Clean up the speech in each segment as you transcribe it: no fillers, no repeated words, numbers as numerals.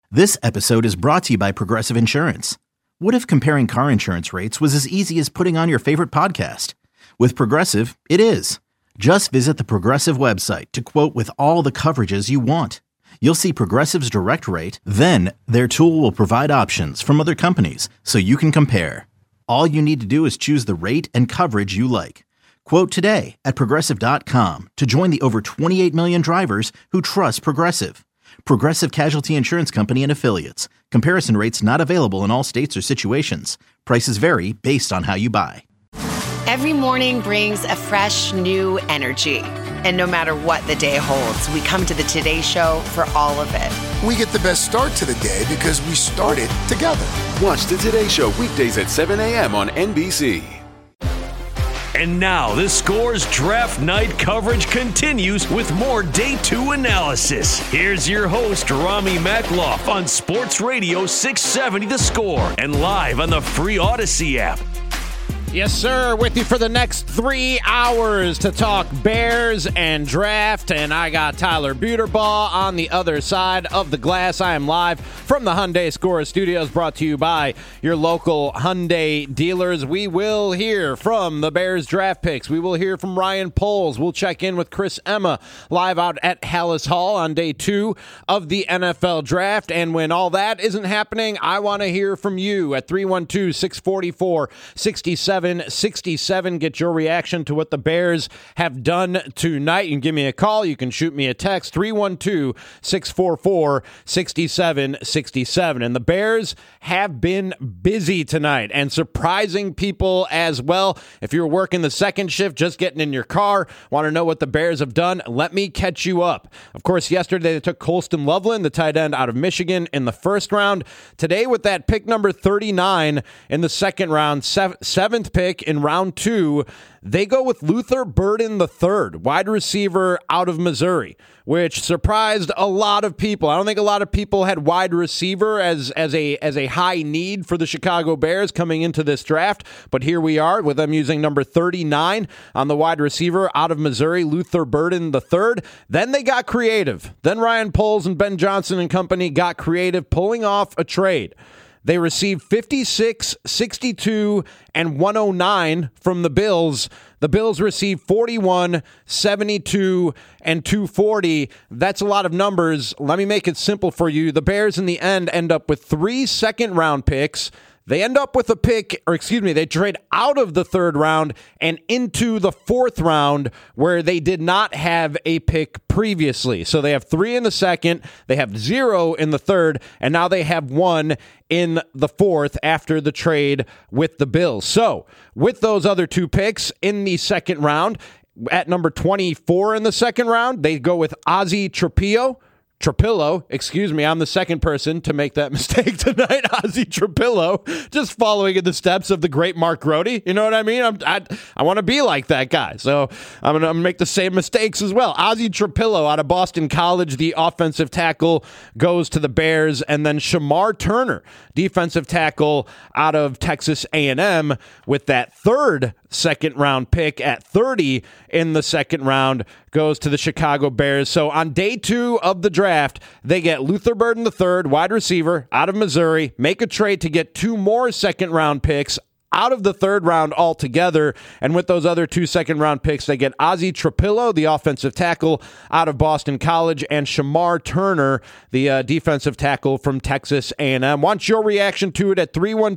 This episode is brought to you by Progressive Insurance. What if comparing car insurance rates was as easy as putting on your favorite podcast? With Progressive, it is. Just visit the Progressive website to quote with all the coverages you want. You'll see Progressive's direct rate, then their tool will provide options from other companies so you can compare. All you need to do is choose the rate and coverage you like. Quote today at Progressive.com to join the over 28 million drivers who trust Progressive. Progressive Casualty Insurance Company and Affiliates. Comparison rates not available in all states or situations. Prices vary based on how you buy. Every morning brings a fresh, new energy. And no matter what the day holds, we come to the Today Show for all of it. We get the best start to the day because we started together. Watch the Today Show weekdays at 7 a.m. on NBC. And now the Score's draft night coverage continues with more Day 2 analysis. Here's your host, Rami Makloff, on Sports Radio 670 The Score and live on the free Odyssey app. Yes, sir. With you for the next 3 hours to talk Bears and draft. And I got Tyler Buterbaugh on the other side of the glass. I am live from the Hyundai Score Studios, brought to you by your local Hyundai dealers. We will hear from the Bears draft picks. We will hear from Ryan Poles. We'll check in with Chris Emma live out at Hallis Hall on day 2 of the NFL draft. And when all that isn't happening, I want to hear from you at 312-644-6767. Get your reaction to what the Bears have done tonight. You can give me a call. You can shoot me a text, 312-644-6767. And the Bears have been busy tonight and surprising people as well. If you're working the second shift, just getting in your car, want to know what the Bears have done, let me catch you up. Of course, yesterday they took Colston Loveland, the tight end out of Michigan, in the first round. Today, with that pick number 39 in the second round, seventh pick in round 2, they go with Luther Burden III, wide receiver out of Missouri, which surprised a lot of people. I don't think a lot of people had wide receiver as a high need for the Chicago Bears coming into this draft, but here we are with them using number 39 on the wide receiver out of Missouri, Luther Burden III. Then they got creative. Then Ryan Poles and Ben Johnson and company got creative, pulling off a trade. They received 56, 62, and 109 from the Bills. The Bills received 41, 72, and 240. That's a lot of numbers. Let me make it simple for you. The Bears in the end up with 3 second-round picks. They end up with a pick, they trade out of the third round and into the fourth round where they did not have a pick previously. So they have 3 in the second, they have 0 in the third, and now they have 1 in the fourth after the trade with the Bills. So with those other 2 picks in the second round, at number 24 in the second round, they go with Ozzie Trapillo, I'm the second person to make that mistake tonight. Ozzie Trapillo, just following in the steps of the great Mark Grody. You know what I mean? I want to be like that guy, so I'm going to make the same mistakes as well. Ozzie Trapillo out of Boston College, the offensive tackle, goes to the Bears, and then Shamar Turner, defensive tackle out of Texas A&M, with that third second-round pick at 30 in the second round, goes to the Chicago Bears. So on day 2 of the draft, they get Luther Burden III, wide receiver out of Missouri, make a trade to get 2 more second-round picks out of the third round altogether. And with those other 2 second-round picks, they get Ozzie Trapillo, the offensive tackle out of Boston College, and Shamar Turner, the defensive tackle from Texas A&M. Want your reaction to it at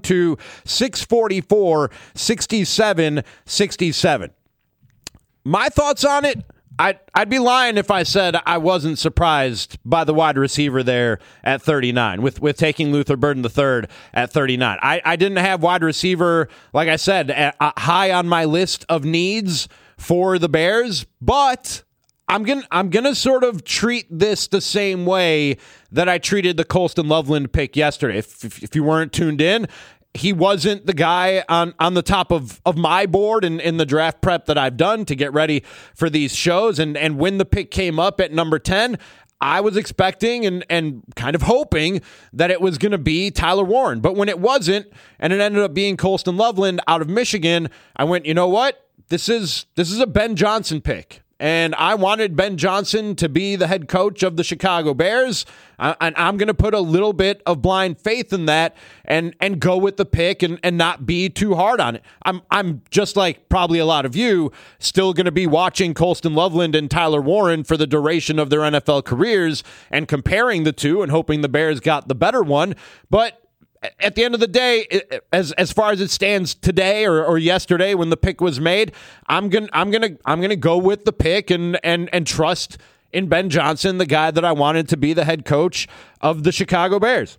312-644-6767. My thoughts on it? I'd be lying if I said I wasn't surprised by the wide receiver there at 39, with taking Luther Burden III at 39. I didn't have wide receiver, like I said, high on my list of needs for the Bears, but I'm gonna sort of treat this the same way that I treated the Colston Loveland pick yesterday. If you weren't tuned in, he wasn't the guy on the top of my board in the draft prep that I've done to get ready for these shows. And when the pick came up at number 10, I was expecting and kind of hoping that it was going to be Tyler Warren. But when it wasn't, and it ended up being Colston Loveland out of Michigan, I went, you know what? This is a Ben Johnson pick. and I wanted Ben Johnson to be the head coach of the Chicago Bears. And I'm going to put a little bit of blind faith in that and go with the pick and not be too hard on it. I'm just like probably a lot of you, still going to be watching Colston Loveland and Tyler Warren for the duration of their NFL careers and comparing the two and hoping the Bears got the better one. But at the end of the day, as far as it stands today or yesterday when the pick was made, I'm gonna go with the pick and trust in Ben Johnson, the guy that I wanted to be the head coach of the Chicago Bears.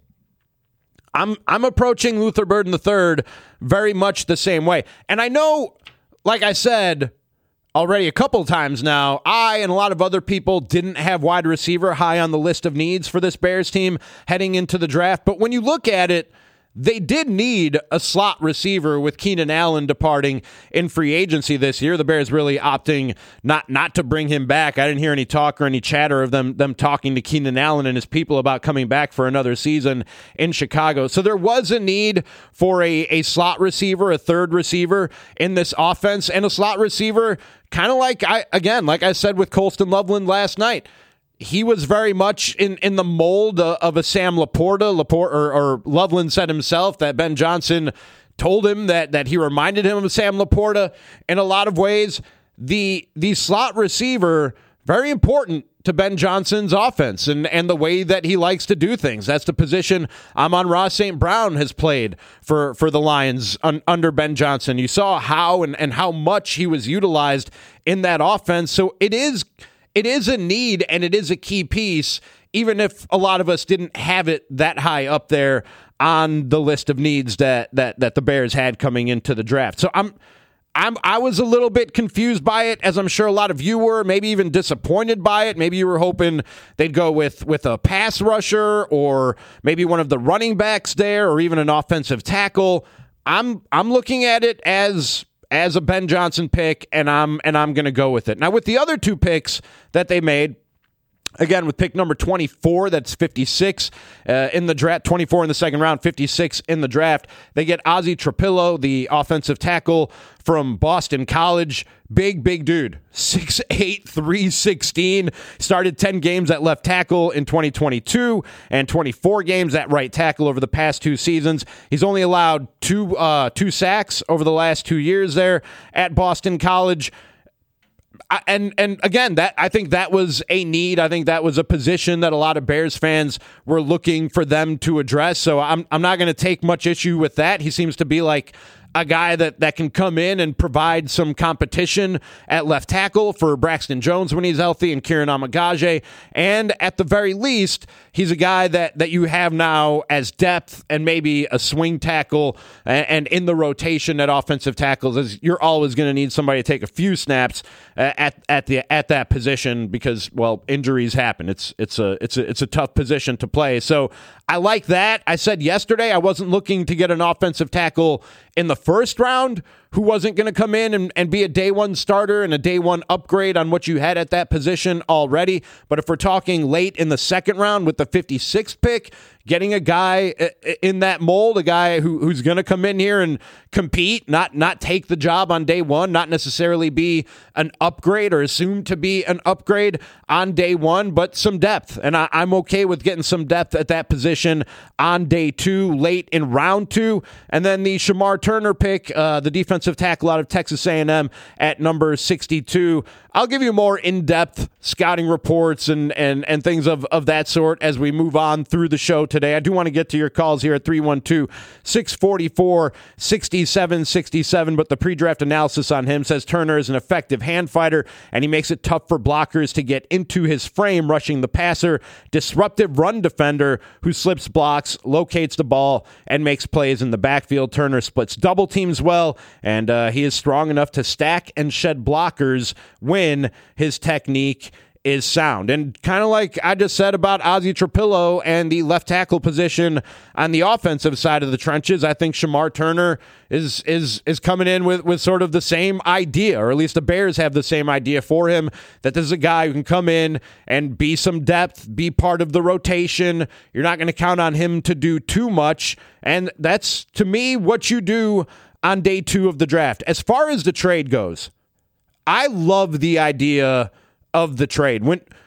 I'm approaching Luther Burden III very much the same way. And I know, like I said already a couple times now, I and a lot of other people didn't have wide receiver high on the list of needs for this Bears team heading into the draft. But when you look at it, they did need a slot receiver with Keenan Allen departing in free agency this year. The Bears really opting not to bring him back. I didn't hear any talk or any chatter of them talking to Keenan Allen and his people about coming back for another season in Chicago. So there was a need for a slot receiver, a third receiver in this offense, and a slot receiver kind of like I said with Colston Loveland last night. He was very much in the mold of a Sam Laporta. Or Loveland said himself that Ben Johnson told him that he reminded him of Sam Laporta in a lot of ways. The slot receiver, very important to Ben Johnson's offense and the way that he likes to do things. That's the position Amon-Ra St. Brown has played for the Lions under Ben Johnson. You saw how and how much he was utilized in that offense. So it is a need and it is a key piece, even if a lot of us didn't have it that high up there on the list of needs that the Bears had coming into the draft. So I was a little bit confused by it, as I'm sure a lot of you were, maybe even disappointed by it. Maybe you were hoping they'd go with a pass rusher or maybe one of the running backs there or even an offensive tackle. I'm looking at it as a Ben Johnson pick, and I'm going to go with it. Now, with the other two picks that they made, again, with pick number 24, that's 56 in the draft, 24 in the second round, 56 in the draft, they get Ozzie Trapillo, the offensive tackle from Boston College. Big dude, 6'8", 316, started 10 games at left tackle in 2022 and 24 games at right tackle over the past two seasons. He's only allowed two sacks over the last 2 years there at Boston College. And again, I think that was a need. I think that was a position that a lot of Bears fans were looking for them to address. So I'm not going to take much issue with that. He seems to be like a guy that can come in and provide some competition at left tackle for Braxton Jones when he's healthy and Kieran Amagaje. And at the very least, he's a guy that you have now as depth and maybe a swing tackle and in the rotation at offensive tackles, as you're always going to need somebody to take a few snaps at that position because, well, injuries happen. It's a tough position to play. So I like that. I said yesterday I wasn't looking to get an offensive tackle in the first round who wasn't going to come in and be a day one starter and a day one upgrade on what you had at that position already. But if we're talking late in the second round with the 56th pick, getting a guy in that mold, a guy who's going to come in here and compete, not take the job on day one, not necessarily be an upgrade or assumed to be an upgrade on day one, but some depth. And I'm okay with getting some depth at that position on day two, late in round two. And then the Shamar Turner pick, the defensive tackle out of Texas A&M at number 62. I'll give you more in-depth scouting reports and things of that sort as we move on through the show today. I do want to get to your calls here at 312-644-6767, but the pre-draft analysis on him says Turner is an effective hand fighter, and he makes it tough for blockers to get into his frame rushing the passer. Disruptive run defender who slips blocks, locates the ball, and makes plays in the backfield. Turner splits double teams well, and he is strong enough to stack and shed blockers when his technique is sound. And kind of like I just said about Ozzie Trapillo and the left tackle position on the offensive side of the trenches, I think Shamar Turner is coming in with sort of the same idea, or at least the Bears have the same idea for him, that this is a guy who can come in and be some depth, be part of the rotation. You're not going to count on him to do too much. And that's, to me, what you do on day two of the draft. As far as the trade goes, I love the idea of the trade.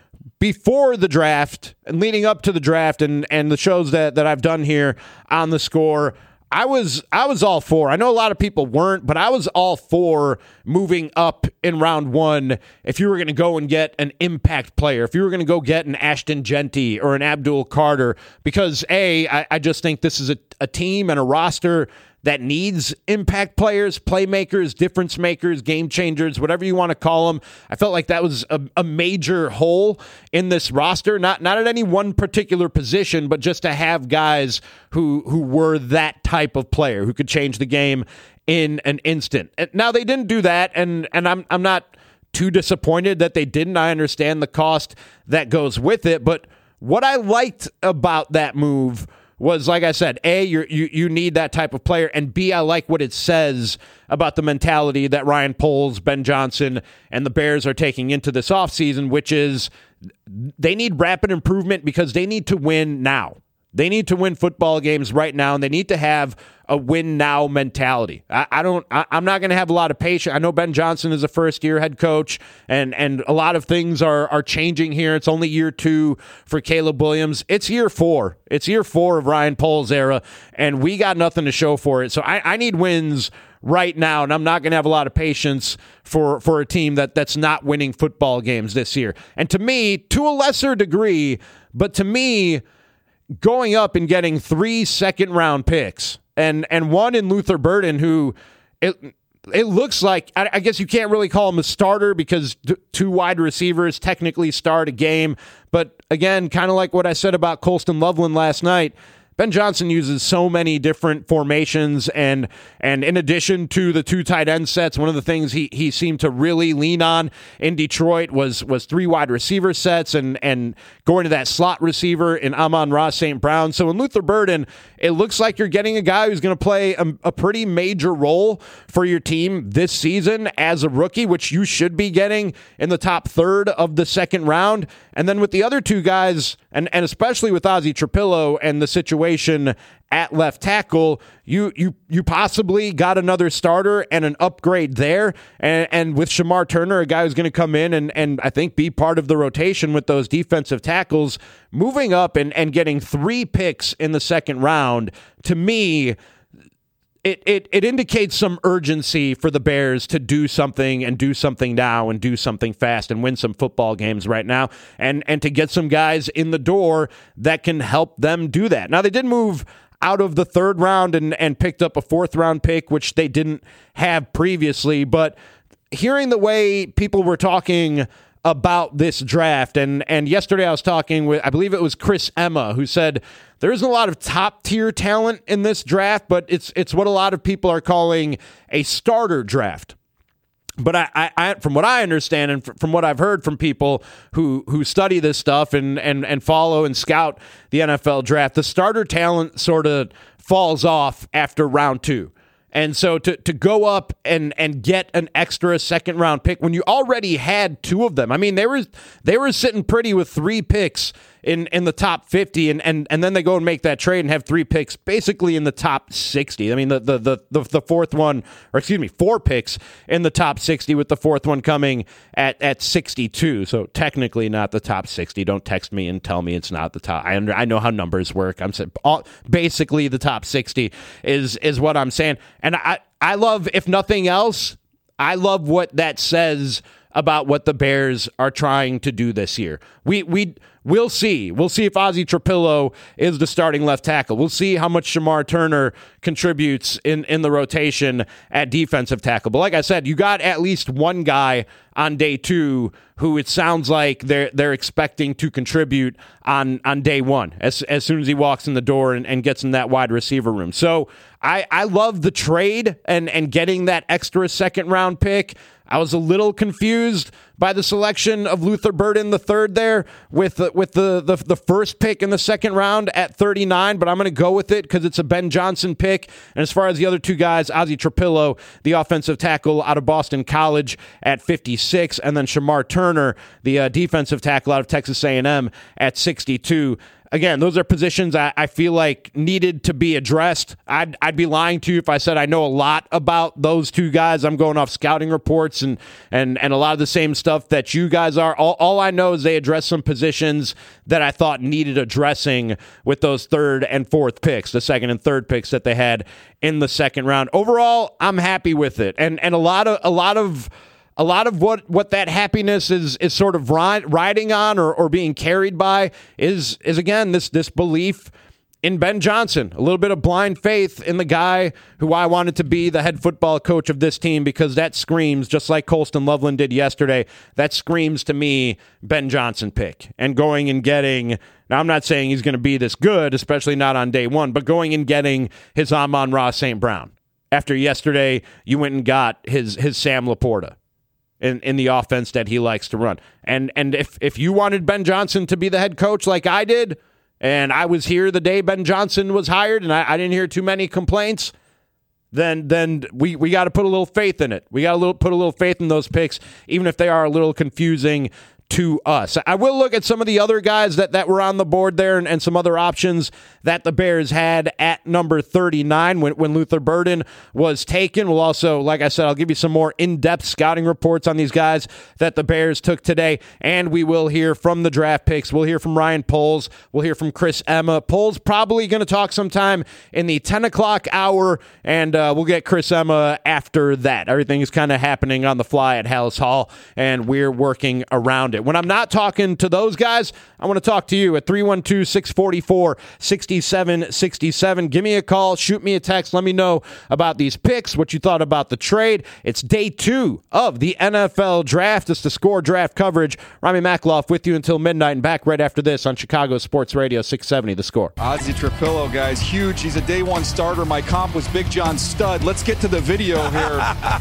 Before the draft and leading up to the draft and the shows that I've done here on The Score, I was all for. I know a lot of people weren't, but I was all for moving up in round one if you were going to go and get an impact player, if you were going to go get an Ashton Genty or an Abdul Carter, because I just think this is a team and a roster that needs impact players, playmakers, difference makers, game changers, whatever you want to call them. I felt like that was a major hole in this roster, not at any one particular position, but just to have guys who were that type of player, who could change the game in an instant. Now, they didn't do that, and I'm not too disappointed that they didn't. I understand the cost that goes with it, but what I liked about that move was, like I said, A, you need that type of player, and B, I like what it says about the mentality that Ryan Poles, Ben Johnson, and the Bears are taking into this offseason, which is they need rapid improvement because they need to win now. They need to win football games right now, and they need to have a win-now mentality. I'm not going to have a lot of patience. I know Ben Johnson is a first-year head coach, and a lot of things are changing here. It's only year 2 for Caleb Williams. It's year 4. It's year 4 of Ryan Poles' era, and we got nothing to show for it. So I need wins right now, and I'm not going to have a lot of patience for a team that's not winning football games this year. And to me, to a lesser degree, but to me, going up and getting 3 second-round picks, and one in Luther Burden, who it looks like, I guess you can't really call him a starter because 2 wide receivers technically start a game. But again, kind of like what I said about Colston Loveland last night, Ben Johnson uses so many different formations, and in addition to the 2 tight end sets, one of the things he seemed to really lean on in Detroit was 3 wide receiver sets and going to that slot receiver in Amon-Ra St. Brown. So in Luther Burden, it looks like you're getting a guy who's going to play a pretty major role for your team this season as a rookie, which you should be getting in the top third of the second round. And then with the other 2 guys, and especially with Ozzie Trapillo and the situation at left tackle, you possibly got another starter and an upgrade there. And with Shamar Turner, a guy who's going to come in and I think be part of the rotation with those defensive tackles, moving up and getting 3 picks in the second round, to me, It indicates some urgency for the Bears to do something and do something now and do something fast and win some football games right now and to get some guys in the door that can help them do that. Now, they did move out of the 3rd round and picked up a 4th round pick, which they didn't have previously. But hearing the way people were talking about this draft, and yesterday I was talking with, I believe it was Chris Emma, who said there isn't a lot of top-tier talent in this draft, but it's what a lot of people are calling a starter draft. But I from what I understand and from what I've heard from people who study this stuff and follow and scout the NFL draft, the starter talent sort of falls off after round 2. And so to go up and get an extra second round pick when you already had 2 of them. I mean, they were sitting pretty with 3 picks in the top 50, and then they go and make that trade and have 3 picks basically in the top 60. I mean, the fourth one, or excuse me, 4 picks in the top 60, with the 4th one coming at 62. So technically not the top 60. Don't text me and tell me it's not the top. I know how numbers work. I'm saying basically the top 60 is what I'm saying. And I love, if nothing else, I love what that says about what the Bears are trying to do this year. We'll see. We'll see if Ozzie Trapillo is the starting left tackle. We'll see how much Shamar Turner contributes in the rotation at defensive tackle. But like I said, you got at least one guy on day 2 who it sounds like they're expecting to contribute on day 1 as soon as he walks in the door and gets in that wide receiver room. So I love the trade and getting that extra second round pick. I was a little confused by the selection of Luther Burden III there with the first pick in the second round at 39, but I'm going to go with it because it's a Ben Johnson pick. And as far as the other 2 guys, Ozzie Trapillo, the offensive tackle out of Boston College at 56, and then Shamar Turner, the defensive tackle out of Texas A&M at 62 again, those are positions I feel like needed to be addressed. I'd be lying to you if I said I know a lot about those two guys. I'm going off scouting reports and a lot of the same stuff that you guys are. All I know is they addressed some positions that I thought needed addressing with those third and fourth picks, the second and third picks that they had in the second round. Overall, I'm happy with it, and a lot of what that happiness is sort of riding on or being carried by is again this belief in Ben Johnson, a little bit of blind faith in the guy who I wanted to be the head football coach of this team, because that screams, just like Colston Loveland did yesterday, that screams to me Ben Johnson pick. And going and getting, now I'm not saying he's going to be this good, especially not on day one, but going and getting his Amon-Ra St. Brown. After yesterday, you went and got his Sam Laporta in the offense that he likes to run. And if you wanted Ben Johnson to be the head coach like I did, and I was here the day Ben Johnson was hired, and I didn't hear too many complaints, then we got to put a little faith in it. We got to put a little faith in those picks, even if they are a little confusing to us. I will look at some of the other guys that were on the board there and some other options that the Bears had at number 39 when Luther Burden was taken. We'll also, like I said, I'll give you some more in-depth scouting reports on these guys that the Bears took today, and we will hear from the draft picks. We'll hear from Ryan Poles. We'll hear from Chris Emma. Poles probably going to talk sometime in the 10 o'clock hour, and we'll get Chris Emma after that. Everything is kind of happening on the fly at Hallis Hall, and we're working around it. When I'm not talking to those guys, I want to talk to you at 312-644-6767. Give me a call, shoot me a text, let me know about these picks, what you thought about the trade. It's day 2 of the NFL Draft. It's the Score Draft coverage. Rami Makloff with you until midnight, and back right after this on Chicago Sports Radio 670 The Score. Ozzie Trapillo, guys, huge. He's a day 1 starter. My comp was Big John Stud. Let's get to the video here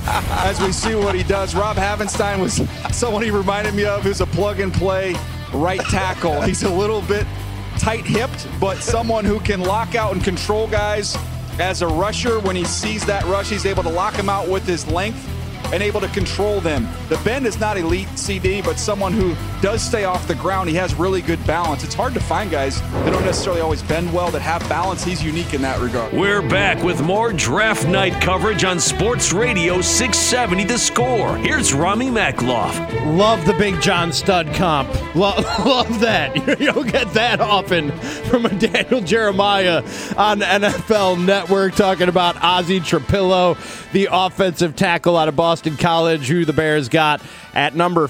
as we see what he does. Rob Havenstein was someone he reminded me of, who's a plug-and-play right tackle. He's a little bit tight-hipped, but someone who can lock out and control guys as a rusher. When he sees that rush, he's able to lock them out with his length and able to control them. The bend is not elite, CD, but someone who does stay off the ground. He has really good balance. It's hard to find guys that don't necessarily always bend well, that have balance. He's unique in that regard. We're back with more Draft Night coverage on Sports Radio 670 The Score. Here's Rami Makloff. Love the Big John Stud comp. Love that. You don't get that often from a Daniel Jeremiah on NFL Network, talking about Ozzie Trapillo, the offensive tackle out of Boston College, who the Bears got at number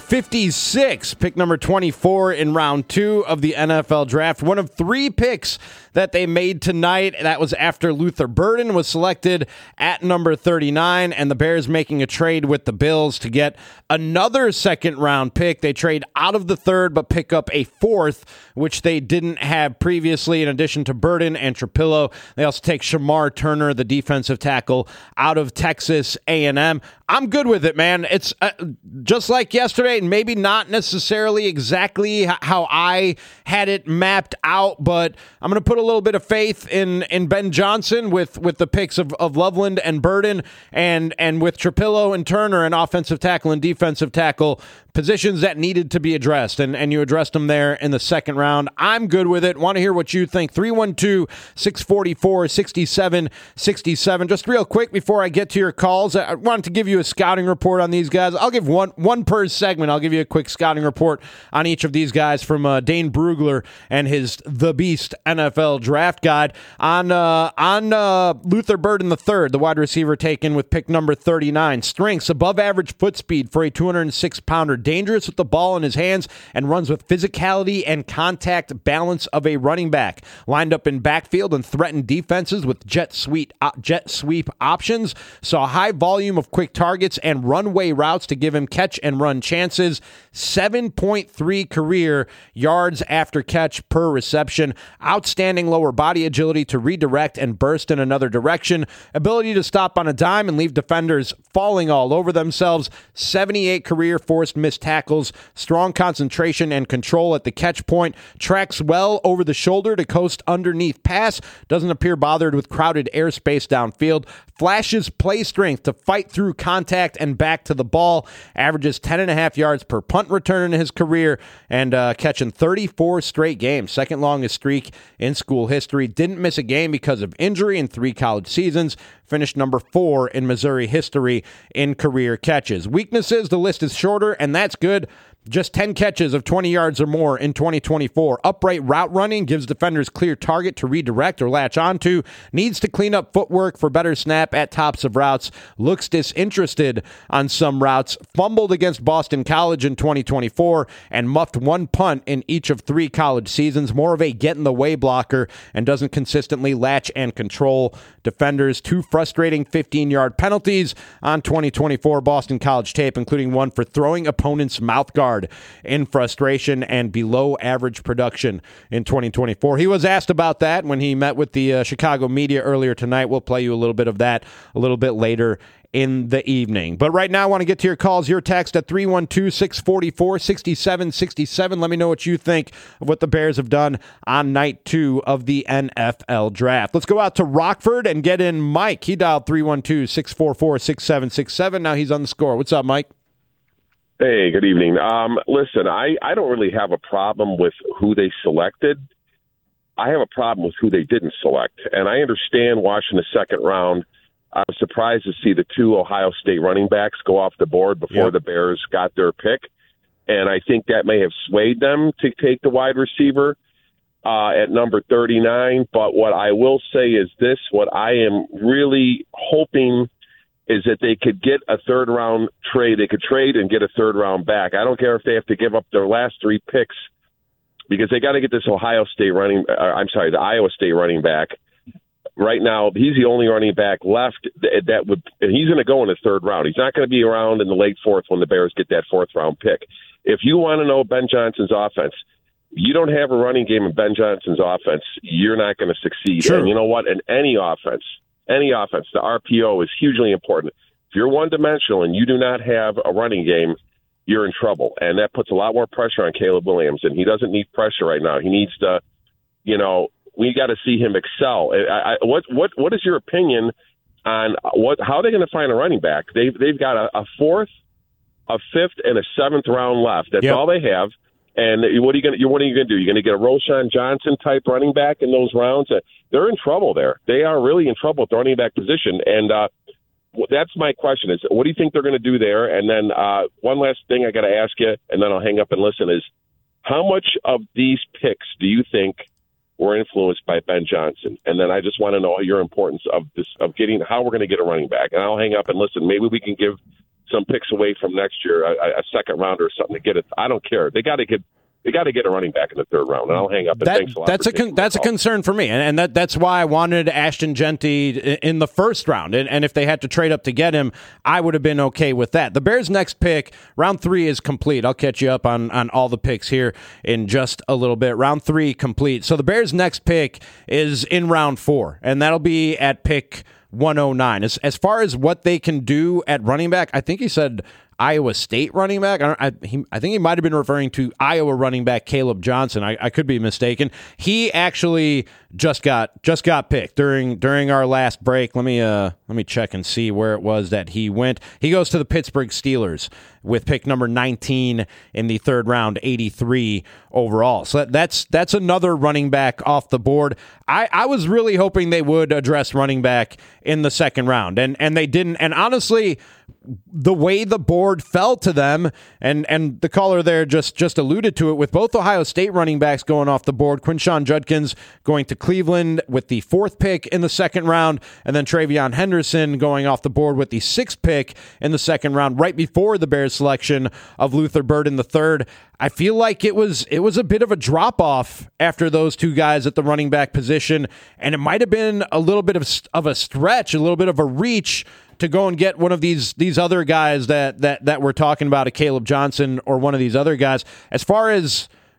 56, pick number 24 in round 2 of the NFL Draft. One of 3 picks that they made tonight. That was after Luther Burden was selected at number 39, and the Bears making a trade with the Bills to get another second-round pick. They trade out of the 3rd, but pick up a 4th, which they didn't have previously. In addition to Burden and Trapillo, they also take Shamar Turner, the defensive tackle out of Texas A&M. I'm good with it, man. It's just like yesterday, and maybe not necessarily exactly how I had it mapped out, but I'm going to put a little bit of faith in Ben Johnson with the picks of Loveland and Burden, and with Trapillo and Turner, and offensive tackle and defensive tackle, positions that needed to be addressed, and you addressed them there in the second round. I'm good with it. Want to hear what you think. 312-644-6767. Just real quick before I get to your calls, I wanted to give you a scouting report on these guys. I'll give one per segment. I'll give you a quick scouting report on each of these guys from Dane Brugler and his The Beast NFL Draft Guide. On Luther Burden III, the wide receiver taken with pick number 39. Strengths: above average foot speed for a 206-pounder. Dangerous with the ball in his hands and runs with physicality and contact balance of a running back. Lined up in backfield and threatened defenses with jet sweep options. Saw a high volume of quick targets and runway routes to give him catch and run chances. 7.3 career yards after catch per reception. Outstanding outstanding lower body agility to redirect and burst in another direction, ability to stop on a dime and leave defenders falling all over themselves, 78 career forced missed tackles, strong concentration and control at the catch point, tracks well over the shoulder to coast underneath pass, doesn't appear bothered with crowded airspace downfield, flashes play strength to fight through contact and back to the ball, averages 10.5 yards per punt return in his career, and catching 34 straight games, second longest streak in school history. Didn't miss a game because of injury in 3 college seasons. Finished number 4 in Missouri history in career catches. Weaknesses, the list is shorter, and that's good. Just 10 catches of 20 yards or more in 2024. Upright route running gives defenders clear target to redirect or latch onto. Needs to clean up footwork for better snap at tops of routes. Looks disinterested on some routes. Fumbled against Boston College in 2024 and muffed 1 punt in each of 3 college seasons. More of a get-in-the-way blocker and doesn't consistently latch and control defenders. 2 frustrating 15-yard penalties on 2024 Boston College tape, including one for throwing opponents' mouth guard in frustration, and below average production in 2024. He was asked about that when he met with the Chicago media earlier tonight. We'll play you a little bit of that a little bit later in the evening. But right now, I want to get to your calls, your text at 312-644-6767. Let me know what you think of what the Bears have done on night 2 of the NFL draft. Let's go out to Rockford and get in Mike. He dialed 312-644-6767. Now he's on the score. What's up, Mike? Hey, good evening. Listen, I don't really have a problem with who they selected. I have a problem with who they didn't select. And I understand watching the second round, I was surprised to see the 2 Ohio State running backs go off the board before the Bears got their pick. And I think that may have swayed them to take the wide receiver at number 39. But what I will say is this, what I am really hoping is that they could get a third-round trade. They could trade and get a third-round back. I don't care if they have to give up their last 3 picks because they got to get this the Iowa State running back. Right now, he's the only running back left that would, and he's going to go in the 3rd round. He's not going to be around in the late 4th when the Bears get that 4th-round pick. If you want to know Ben Johnson's offense, you don't have a running game in Ben Johnson's offense, you're not going to succeed. Sure. And you know what? In any offense, the RPO is hugely important. If you're one-dimensional and you do not have a running game, you're in trouble. And that puts a lot more pressure on Caleb Williams, and he doesn't need pressure right now. He needs to, we got to see him excel. What is your opinion on how they're going to find a running back? They've got a 4th, a 5th, and a 7th round left. That's all they have. And what are you going to do? You're going to get a Roschon Johnson type running back in those rounds? They're in trouble there. They are really in trouble at the running back position. And that's my question: is what do you think they're going to do there? And then one last thing I got to ask you, and then I'll hang up and listen: is how much of these picks do you think were influenced by Ben Johnson? And then I just want to know your importance of getting how we're going to get a running back. And I'll hang up and listen. Maybe we can give some picks away from next year, a second rounder or something to get it. I don't care. They got to get a running back in the 3rd round, and I'll hang up. And thanks a lot. That's a concern for me, and that's why I wanted Ashton Jeanty in the 1st round. And if they had to trade up to get him, I would have been okay with that. The Bears' next pick, round 3, is complete. I'll catch you up on all the picks here in just a little bit. Round 3 complete. So the Bears' next pick is in round 4, and that'll be at pick 109. As far as what they can do at running back, I think he said Iowa State running back. I think he might have been referring to Iowa running back Caleb Johnson. I could be mistaken. He actually just got picked during our last break. Let me check and see where it was that he went. He goes to the Pittsburgh Steelers with pick number 19 in the 3rd round, 83 overall. So that's another running back off the board. I was really hoping they would address running back in the 2nd round, and they didn't. And honestly, the way the board fell to them, and the caller there just alluded to it, with both Ohio State running backs going off the board, Quinshon Judkins going to Cleveland with the 4th pick in the 2nd round, and then TreVeyon Henderson going off the board with the 6th pick in the 2nd round, right before the Bears selection of Luther Burden III. I feel like it was a bit of a drop-off after those 2 guys at the running back position, and it might have been a little bit of a stretch, a little bit of a reach to go and get one of these other guys that we're talking about, a Caleb Johnson or one of these other guys. As far as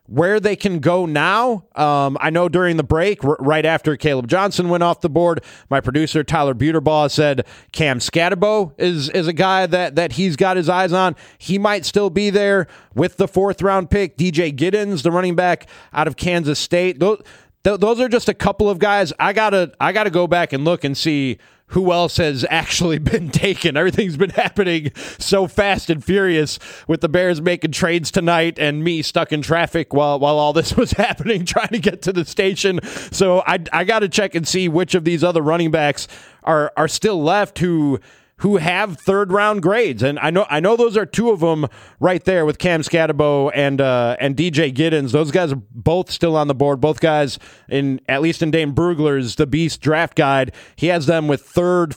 where they can go now, I know during the break, right after Caleb Johnson went off the board, my producer Tyler Buterbaugh said Cam Scatterbo is a guy that he's got his eyes on. He might still be there with the 4th round pick. DJ Giddens, the running back out of Kansas State. Those are just a couple of guys. I gotta go back and look and see who else has actually been taken. Everything's been happening so fast and furious with the Bears making trades tonight and me stuck in traffic while all this was happening, trying to get to the station. So I got to check and see which of these other running backs are still left who have 3rd round grades. And I know those are 2 of them right there with Cam Scatterbo and DJ Giddens. Those guys are both still on the board. Both guys, at least in Dane Brugler's The Beast draft guide, he has them with 3rd,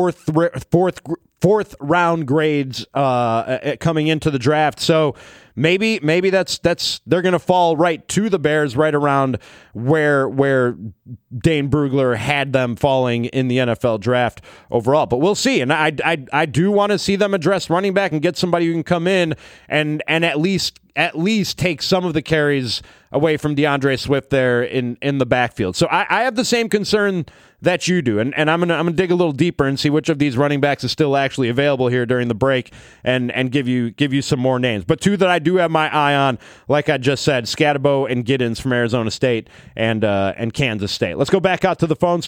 4th round grades coming into the draft. So maybe that's they're going to fall right to the Bears, right around where Dane Brugler had them falling in the NFL draft overall. But we'll see. And I do want to see them address running back and get somebody who can come in and at least take some of the carries away from DeAndre Swift there in the backfield. So I have the same concern that you do, and I'm gonna dig a little deeper and see which of these running backs is still actually available here during the break, and give you some more names. But 2 that I do have my eye on, like I just said, Scatterbo and Giddens from Arizona State and Kansas State. Let's go back out to the phones,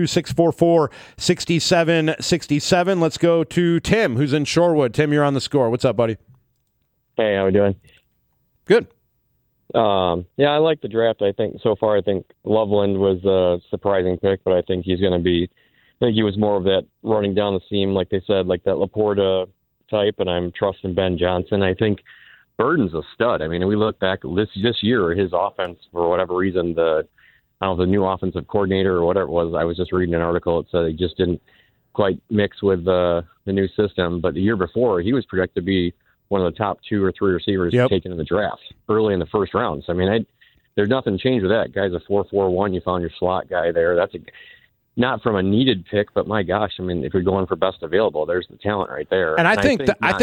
312-644-6767. Let's go to Tim, who's in Shorewood. Tim, you're on the score. What's up, buddy? Hey, how we doing? Good. Yeah, I like the draft. I think Loveland was a surprising pick, but I think he was more of that running down the seam, like they said, like that Laporta type, and I'm trusting Ben Johnson. I think Burden's a stud. I mean, we look back this year, his offense, for whatever reason, the new offensive coordinator or whatever it was, I was just reading an article, it said he just didn't quite mix with the new system. But the year before, he was projected to be one of the top 2 or 3 receivers taken in the draft early in the 1st round. So, I mean, there's nothing changed with that. Guy's a 4.41. You found your slot guy there. That's not from a needed pick, but my gosh, I mean, if you're going for best available, there's the talent right there. And I think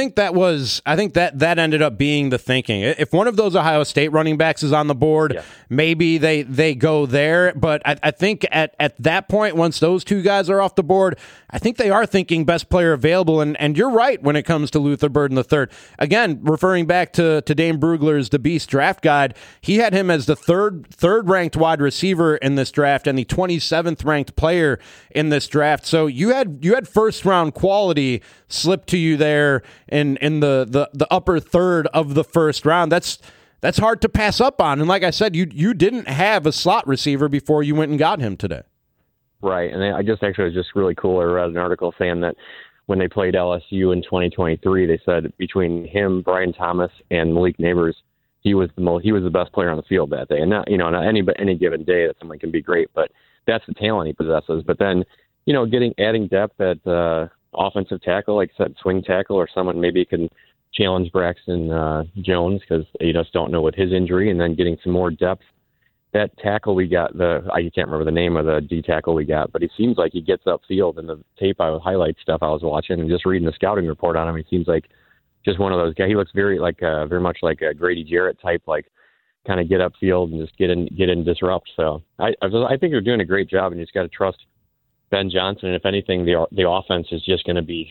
that ended up being the thinking. If one of those Ohio State running backs is on the board, maybe they go there. But I think at that point, once those 2 guys are off the board, I think they are thinking best player available. And you're right when it comes to Luther Burden III. Again, referring back to Dane Brugler's The Beast draft guide, he had him as the third ranked wide receiver in this draft and the 27th ranked player in this draft. So you had 1st round quality slip to you there in the upper third of the 1st round. That's hard to pass up on. And like I said, you didn't have a slot receiver before you went and got him today. Right. And I just actually was just really cool. I read an article saying that when they played LSU in 2023, they said between him, Brian Thomas, and Malik Neighbors, he was the best player on the field that day. And not any given day that someone can be great, but that's the talent he possesses. But then, adding depth at offensive tackle, like I said, swing tackle, or someone maybe can challenge Braxton Jones, because you just don't know with his injury, and then getting some more depth. That tackle we got, I can't remember the name of the D tackle we got, but he seems like he gets upfield. In the tape, highlight stuff I was watching and just reading the scouting report on him, he seems like just one of those guys. He looks very much like a Grady Jarrett type, like kind of get upfield and just get in, disrupt. So I think they're doing a great job, and you just got to trust Ben Johnson. And if anything, the offense is just going to be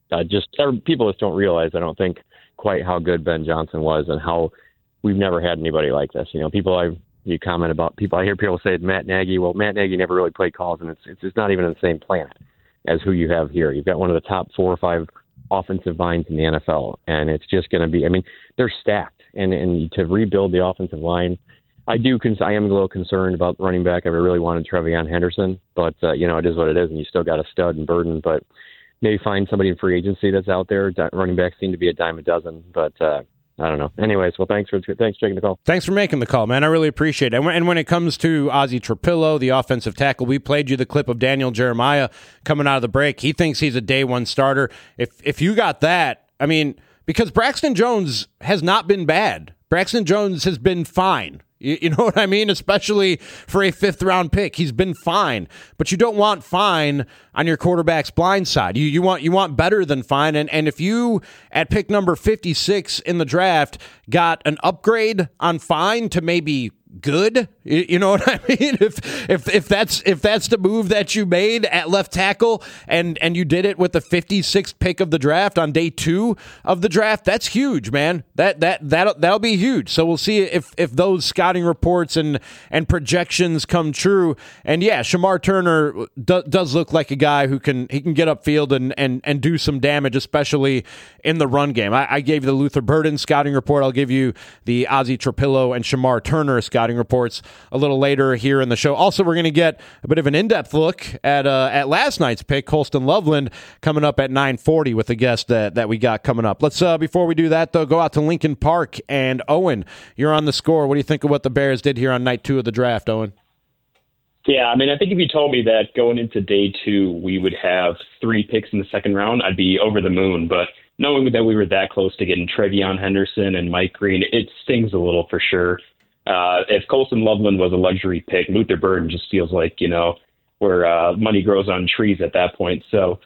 people just don't realize, I don't think, quite how good Ben Johnson was and how we've never had anybody like this. You comment about people. I hear people say Matt Nagy. Well, Matt Nagy never really played calls, and it's just not even in the same planet as who you have here. You've got one of the top 4 or 5 offensive minds in the NFL, and it's just going to be. I mean, they're stacked, and to rebuild the offensive line, I am a little concerned about running back. I really wanted Trevion Henderson, but it is what it is, and you still got a stud and Burden, but maybe find somebody in free agency that's out there. Running backs seem to be a dime a dozen, but. I don't know. Anyways, well, thanks for taking the call. Thanks for making the call, man. I really appreciate it. And when it comes to Ozzie Trapillo, the offensive tackle, we played you the clip of Daniel Jeremiah coming out of the break. He thinks he's a day 1 starter. If you got that, I mean, because Braxton Jones has not been bad. Braxton Jones has been fine. You know what I mean? Especially for a 5th-round pick. He's been fine, but you don't want fine on your quarterback's blind side. You want better than fine. And if you, at pick number 56 in the draft, got an upgrade on fine to maybe good, you know what I mean? If that's the move that you made at left tackle, and you did it with the 56th pick of the draft on day 2 of the draft, that's huge, man. That'll be huge. So we'll see if those scouting reports and projections come true. And yeah, Shamar Turner does look like a guy who can get upfield and do some damage, especially in the run game. I gave you the Luther Burden scouting report. I'll give you the Ozzie Trapillo and Shamar Turner scouting reports a little later here in the show. Also, we're going to get a bit of an in-depth look at last night's pick, Colston Loveland, coming up at 9:40 with a guest that we got coming up. Let's before we do that, though, go out to Lincoln Park. And Owen, you're on the score. What do you think of what the Bears did here on night 2 of the draft, Owen? Yeah, I mean, I think if you told me that going into day 2 we would have 3 picks in the second round, I'd be over the moon. But knowing that we were that close to getting Trevion Henderson and Mike Green, it stings a little for sure. If Colston Loveland was a luxury pick, Luther Burden just feels like, where money grows on trees at that point. So,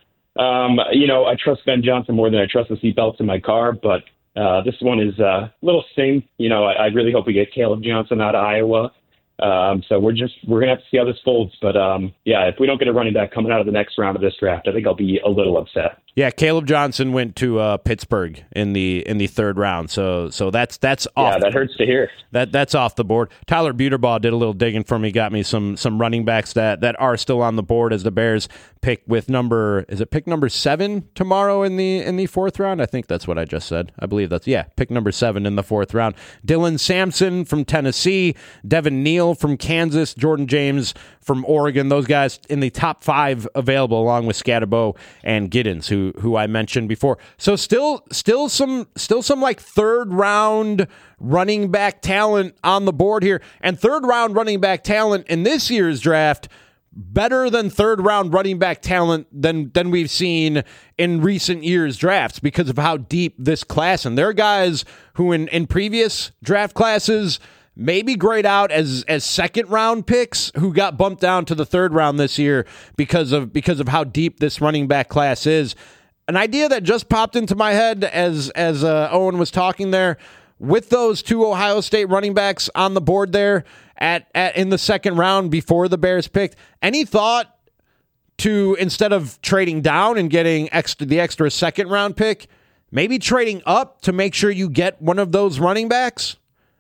I trust Ben Johnson more than I trust the seatbelts in my car, but this one is a little sting. I really hope we get Caleb Johnson out of Iowa. So we're going to have to see how this folds. But, if we don't get a running back coming out of the next round of this draft, I think I'll be a little upset. Yeah, Caleb Johnson went to Pittsburgh in the 3rd round. So that's off. Yeah, that hurts to hear. That's off the board. Tyler Buterbaugh did a little digging for me, got me some running backs that are still on the board as the Bears pick with pick number 7 tomorrow in the 4th round? I think that's what I just said. I believe pick number 7 in the 4th round. Dylan Sampson from Tennessee, Devin Neal from Kansas, Jordan James from Oregon. Those guys in the top 5 available, along with Scatterbo and Giddens, who I mentioned before. So still some like 3rd round running back talent on the board here, and 3rd round running back talent in this year's draft better than 3rd round running back talent than we've seen in recent years' drafts because of how deep this class. And there are guys who in previous draft classes maybe grayed out as 2nd round picks who got bumped down to the 3rd round this year because of how deep this running back class is. An idea that just popped into my head as Owen was talking there, with those 2 Ohio State running backs on the board there in the 2nd round before the Bears picked, any thought to, instead of trading down and getting the extra 2nd round pick, maybe trading up to make sure you get one of those running backs?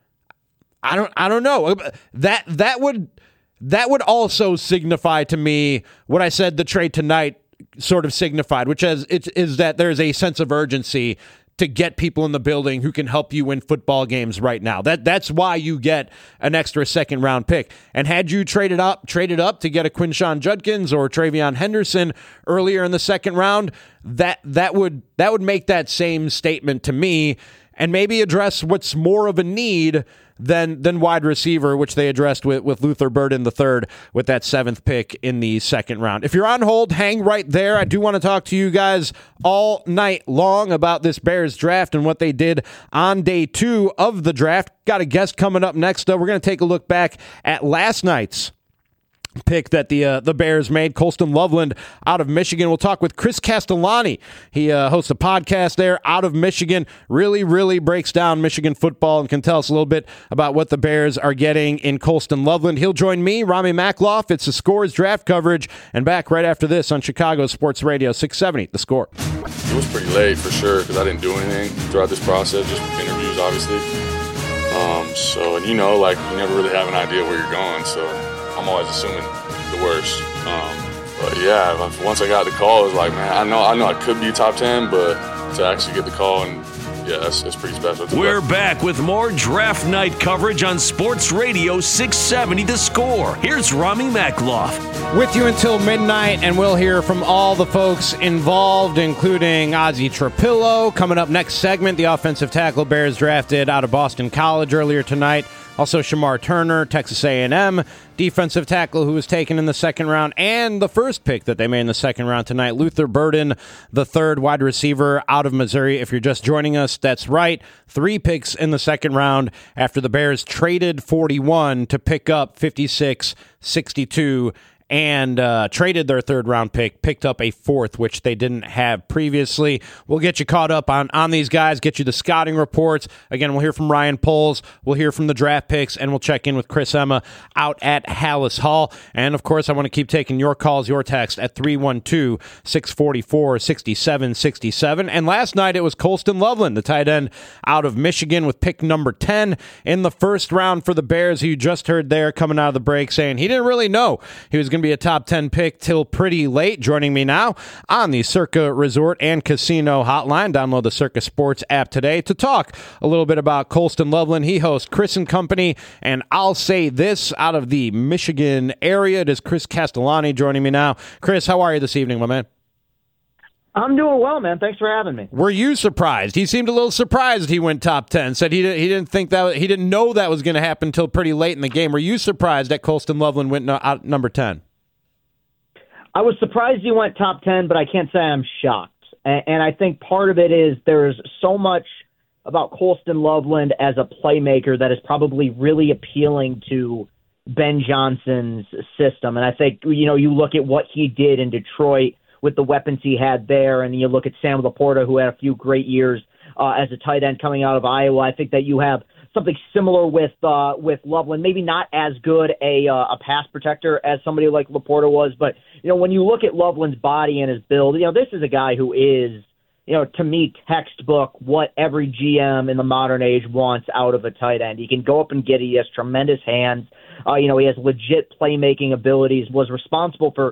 I don't know. That would also signify to me what I said the trade tonight sort of signified, which is that there's a sense of urgency to get people in the building who can help you win football games right now. That's why you get an extra 2nd round pick. And had you traded up to get a Quinshon Judkins or Trevion Henderson earlier in the 2nd round, that would make that same statement to me, and maybe address what's more of a need than wide receiver, which they addressed with Luther Burden III with that 7th pick in the 2nd round. If you're on hold, hang right there. I do want to talk to you guys all night long about this Bears draft and what they did on day 2 of the draft. Got a guest coming up next, though. We're going to take a look back at last night's pick that the Bears made, Colston Loveland out of Michigan. We'll talk with Chris Castellani. He hosts a podcast there out of Michigan, really breaks down Michigan football and can tell us a little bit about what the Bears are getting in Colston Loveland. He'll join me, Rami Makloff. It's the Score's draft coverage, and back right after this on Chicago Sports Radio 670, The Score. It was pretty late for sure because I didn't do anything throughout this process, just interviews obviously. You never really have an idea where you're going, so I'm always assuming the worst. But yeah, once I got the call, it was like, man, I know I could be top 10, but to actually get the call, and yeah, it's pretty special. We're back with more draft night coverage on Sports Radio 670 The Score. Here's Rami Makloff. With you until midnight, and we'll hear from all the folks involved, including Ozzie Trapillo. Coming up next segment, the offensive tackle Bears drafted out of Boston College earlier tonight Also, Shamar Turner, Texas A&M, defensive tackle who was taken in the second round, and the first pick that they made in the second round tonight, Luther Burden, the third wide receiver out of Missouri. If you're just joining us, that's right. 3 picks in the second round after the Bears traded 41 to pick up 56, 62, and traded their third-round pick, picked up a fourth, which they didn't have previously. We'll get you caught up on these guys, get you the scouting reports. Again, we'll hear from Ryan Poles, we'll hear from the draft picks, and we'll check in with Chris Emma out at Hallis Hall. And, of course, I want to keep taking your calls, your text at 312-644-6767. And last night it was Colston Loveland, the tight end out of Michigan, with pick number 10 in the first round for the Bears, who you just heard there coming out of the break saying he didn't really know he was going to be a top 10 pick till pretty late. Joining me now on the Circa Resort and Casino Hotline. Download the Circa Sports app today to talk a little bit about Colston Loveland. He hosts Chris and Company, and I'll say this out of the Michigan area. It is Chris Castellani joining me now. Chris, how are you this evening, my man? I'm doing well, man. Thanks for having me. Were you surprised? He seemed a little surprised he went top 10. Said he didn't think that he didn't know that was going to happen until pretty late in the game. Were you surprised that Colston Loveland went out number 10? I was surprised he went top 10, but I can't say I'm shocked. And I think part of it is there's so much about Colston Loveland as a playmaker that is probably really appealing to Ben Johnson's system. And I think, you look at what he did in Detroit with the weapons he had there, and you look at Sam Laporta, who had a few great years as a tight end coming out of Iowa. I think that you have something similar with Loveland. Maybe not as good a pass protector as somebody like Laporta was, but when you look at Loveland's body and his build, this is a guy who is, to me, textbook what every GM in the modern age wants out of a tight end. He can go up and get it. He has tremendous hands. He has legit playmaking abilities. Was responsible for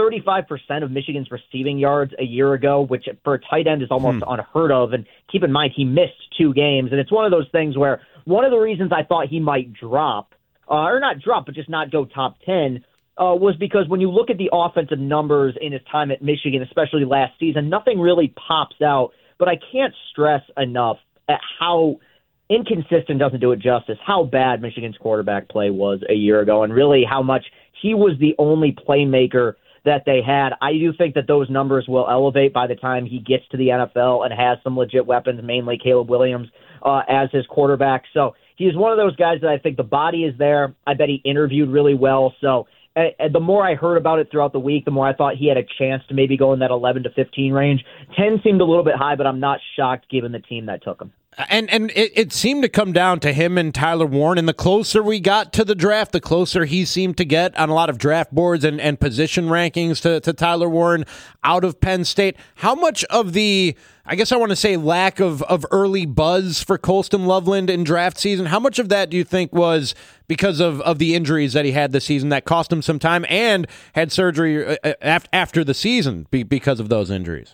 35% of Michigan's receiving yards a year ago, which for a tight end is almost unheard of. And keep in mind, he missed 2 games. And it's one of those things where one of the reasons I thought he might drop, or not drop, but just not go top 10, was because when you look at the offensive numbers in his time at Michigan, especially last season, nothing really pops out. But I can't stress enough at how inconsistent doesn't do it justice, how bad Michigan's quarterback play was a year ago, and really how much he was the only playmaker that they had. I do think that those numbers will elevate by the time he gets to the NFL and has some legit weapons, mainly Caleb Williams as his quarterback. So he's one of those guys that I think the body is there. I bet he interviewed really well. So the more I heard about it throughout the week, the more I thought he had a chance to maybe go in that 11 to 15 range. 10 seemed a little bit high, but I'm not shocked given the team that took him. And it seemed to come down to him and Tyler Warren. And the closer we got to the draft, the closer he seemed to get on a lot of draft boards and position rankings to Tyler Warren out of Penn State. How much of the, I guess I want to say, lack of early buzz for Colston Loveland in draft season, how much of that do you think was because of the injuries that he had this season that cost him some time and had surgery after the season because of those injuries?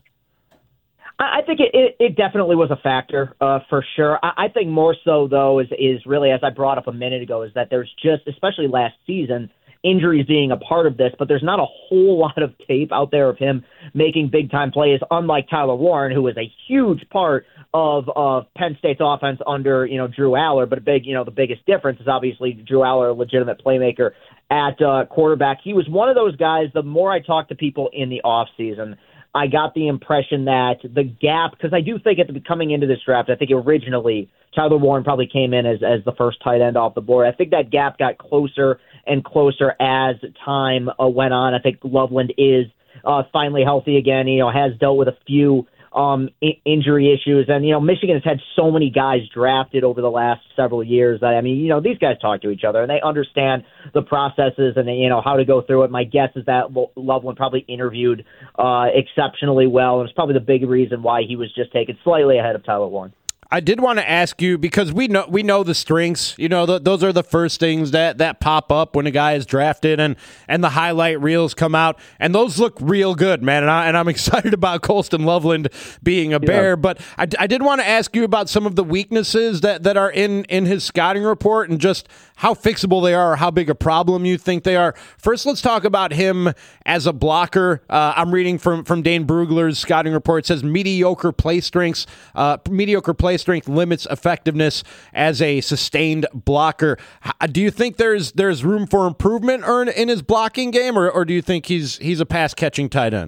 I think it definitely was a factor for sure. I think more so, though, is really, as I brought up a minute ago, is that there's just, especially last season, injuries being a part of this, but there's not a whole lot of tape out there of him making big-time plays, unlike Tyler Warren, who was a huge part of Penn State's offense under, Drew Aller. But the biggest difference is obviously Drew Aller, a legitimate playmaker at quarterback. He was one of those guys, the more I talked to people in the offseason, I got the impression that the gap, because I do think coming into this draft, I think originally Tyler Warren probably came in as the first tight end off the board. I think that gap got closer and closer as time went on. I think Loveland is finally healthy again, has dealt with a few injury issues. And, Michigan has had so many guys drafted over the last several years that, these guys talk to each other and they understand the processes and, how to go through it. My guess is that Loveland probably interviewed exceptionally well. And it's probably the big reason why he was just taken slightly ahead of Tyler Warren. I did want to ask you, because we know the strengths. Those are the first things that pop up when a guy is drafted, and the highlight reels come out, and those look real good, man. And I'm excited about Colston Loveland being a Bear. Yeah. But I did want to ask you about some of the weaknesses that are in his scouting report, and just how fixable they are, or how big a problem you think they are. First, let's talk about him as a blocker. I'm reading from Dane Brugler's scouting report. It says mediocre play play strength limits effectiveness as a sustained blocker. Do you think there's room for improvement in his blocking game, or do you think he's a pass-catching tight end?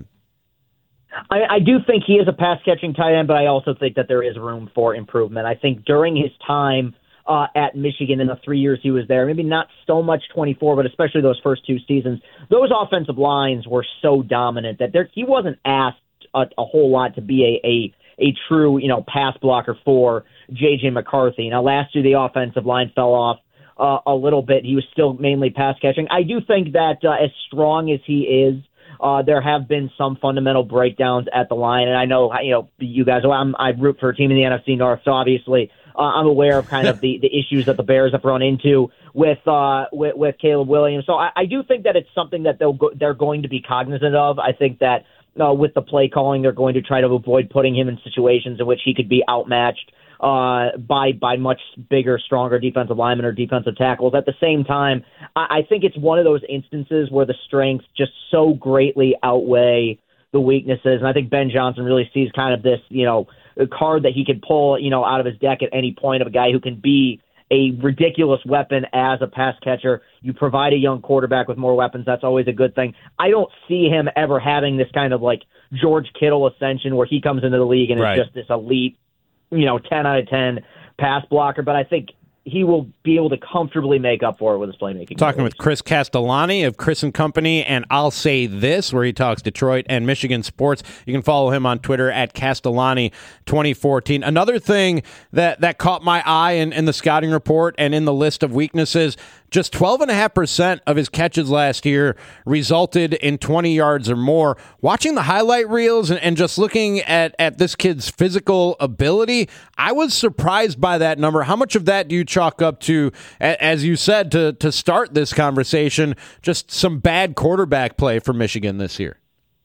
I do think he is a pass-catching tight end, but I also think that there is room for improvement. I think during his time at Michigan in the 3 years he was there, maybe not so much 24, but especially those first 2 seasons, those offensive lines were so dominant that he wasn't asked a whole lot to be a true, pass blocker for J.J. McCarthy. Now, last year the offensive line fell off a little bit. He was still mainly pass-catching. I do think that as strong as he is, there have been some fundamental breakdowns at the line, and I know, you guys. I root for a team in the NFC North, so obviously I'm aware of kind of the issues that the Bears have run into with Caleb Williams. So I do think that it's something that they're going to be cognizant of. I think that with the play calling, they're going to try to avoid putting him in situations in which he could be outmatched by much bigger, stronger defensive linemen or defensive tackles. At the same time, I think it's one of those instances where the strengths just so greatly outweigh the weaknesses. And I think Ben Johnson really sees kind of this, card that he could pull, out of his deck at any point of a guy who can be a ridiculous weapon as a pass catcher. You provide a young quarterback with more weapons. That's always a good thing. I don't see him ever having this kind of like George Kittle ascension where he comes into the league and is just this elite, 10 out of 10 pass blocker, but I think he will be able to comfortably make up for it with his playmaking. Talking with Chris Castellani of Chris and Company, and I'll Say This, where he talks Detroit and Michigan sports. You can follow him on Twitter at Castellani2014. Another thing that caught my eye in the scouting report and in the list of weaknesses, just 12.5% of his catches last year resulted in 20 yards or more. Watching the highlight reels and just looking at this kid's physical ability, I was surprised by that number. How much of that do you chalk up to, as you said, to start this conversation, just some bad quarterback play for Michigan this year?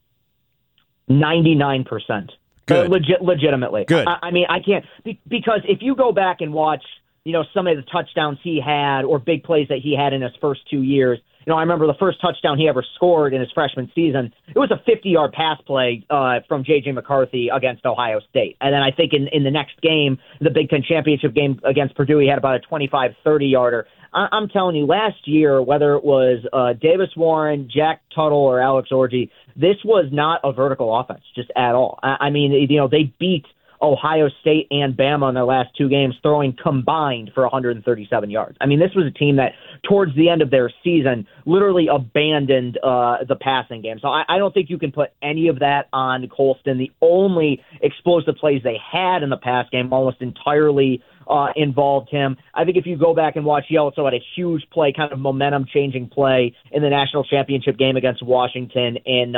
99%. Good. Legitimately. Good. I mean, I can't, because if you go back and watch some of the touchdowns he had or big plays that he had in his first 2 years. I remember the first touchdown he ever scored in his freshman season. It was a 50-yard pass play from J.J. McCarthy against Ohio State. And then I think in the next game, the Big Ten championship game against Purdue, he had about a 25, 30-yarder. I'm telling you, last year, whether it was Davis Warren, Jack Tuttle, or Alex Orji, this was not a vertical offense just at all. I mean, they beat Ohio State and Bama in their last 2 games, throwing combined for 137 yards. I mean, this was a team that, towards the end of their season, literally abandoned the passing game. So I don't think you can put any of that on Colston. The only explosive plays they had in the pass game almost entirely involved him. I think if you go back and watch, he also had a huge play, kind of momentum-changing play in the national championship game against Washington in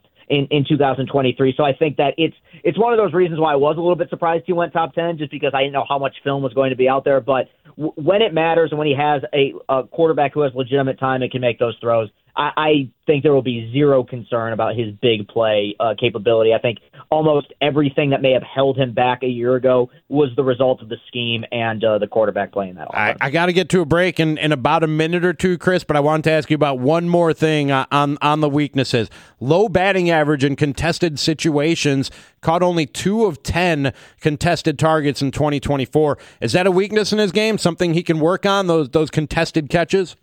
2023. So I think that it's one of those reasons why I was a little bit surprised he went top 10, just because I didn't know how much film was going to be out there. But when it matters and when he has a quarterback who has legitimate time and can make those throws, I think there will be zero concern about his big play capability. I think almost everything that may have held him back a year ago was the result of the scheme and the quarterback playing that offense. I got to get to a break in about a minute or two, Chris, but I wanted to ask you about one more thing on the weaknesses. Low batting average in contested situations, caught only 2 of 10 contested targets in 2024. Is that a weakness in his game, something he can work on, those contested catches?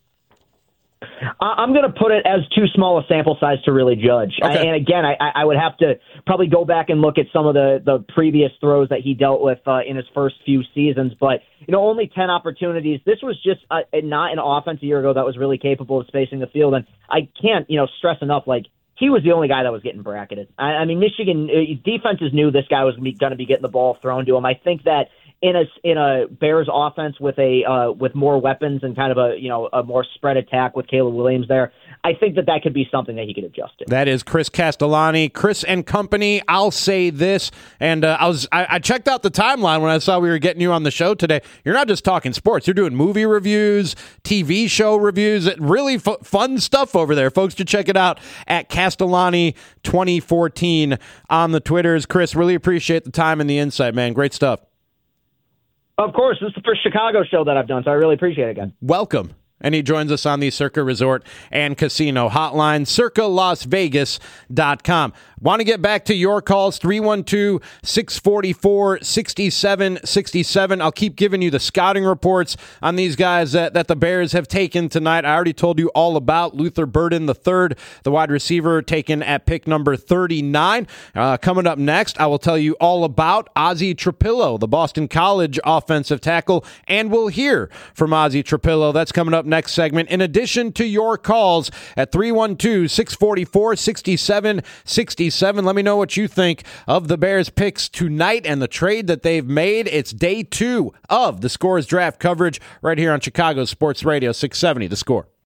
I'm going to put it as too small a sample size to really judge. Okay. And again, I would have to probably go back and look at some of the previous throws that he dealt with in his first few seasons. But, only 10 opportunities. This was just not an offense a year ago that was really capable of spacing the field. And I can't, stress enough, he was the only guy that was getting bracketed. I mean, Michigan defenses knew this guy was going to be getting the ball thrown to him. I think that in a Bears offense with more weapons and kind of a more spread attack with Caleb Williams there, I think that could be something that he could adjust to. That is Chris Castellani, Chris and Company. I'll Say This, and I checked out the timeline when I saw we were getting you on the show today. You're not just talking sports; you're doing movie reviews, TV show reviews, really fun stuff over there. Folks should check it out at Castellani2014 on the Twitters. Chris, really appreciate the time and the insight, man. Great stuff. Of course, this is the first Chicago show that I've done, so I really appreciate it again. Welcome. and he joins us on the Circa Resort and Casino Hotline, circalasvegas.com. Want to get back to your calls, 312-644-6767. I'll keep giving you the scouting reports on these guys that the Bears have taken tonight. I already told you all about Luther Burden III, the wide receiver taken at pick number 39. Coming up next, I will tell you all about Ozzie Trapillo, the Boston College offensive tackle, and we'll hear from Ozzie Trapillo. That's coming up next segment, in addition to your calls at 312-644-6767. Let me know what you think of the Bears picks tonight and the trade that they've made. It's day 2 of the Scores draft coverage right here on Chicago Sports Radio 670 The Score.